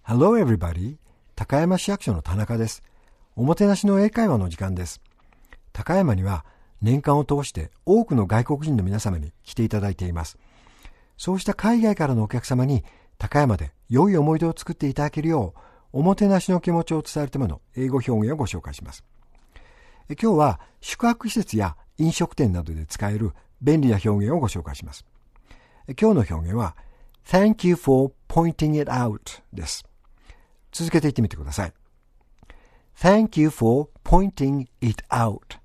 Hello everybody. 高山市役所の田中です。おもてなしの英会話の時間です。高山には年間を通して多くの外国人の皆様に来ていただいています。そうした海外からのお客様に高山で良い思い出を作っていただけるよう、おもてなしの気持ちを伝えるための英語表現をご紹介します。今日は宿泊施設や飲食店などで使える便利な表現をご紹介します。今日の表現は Thank you for pointing it out です。続けて言ってみてください。Thank you for pointing it out.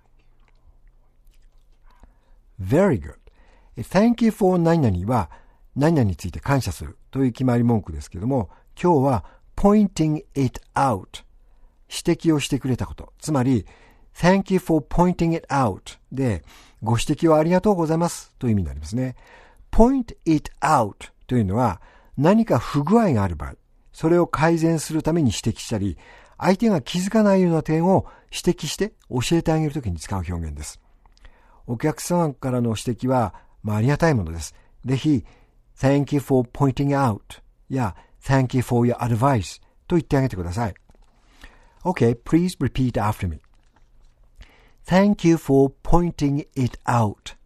Very good. Thank you for 何々は何々について感謝するという決まり文句ですけども、今日は pointing it out 指摘をしてくれたこと、つまり Thank you for pointing it out でご指摘をありがとうございますという意味になりますね。point it out というのは何か不具合がある場合、それを改善するために指摘したり、相手が気づかないような点を指摘して教えてあげるときに使う表現です。お客様からの指摘は、ありがたいものです。ぜひ、Thank you for pointing out や Thank you for your advice と言ってあげてください。Okay, please repeat after me. Thank you for pointing it out.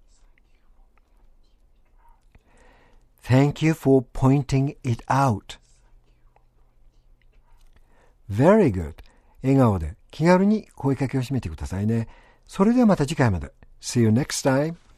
Thank you for pointing it out.Very good. 笑顔で気軽に声かけを締めてくださいね。それではまた次回まで。See you next time.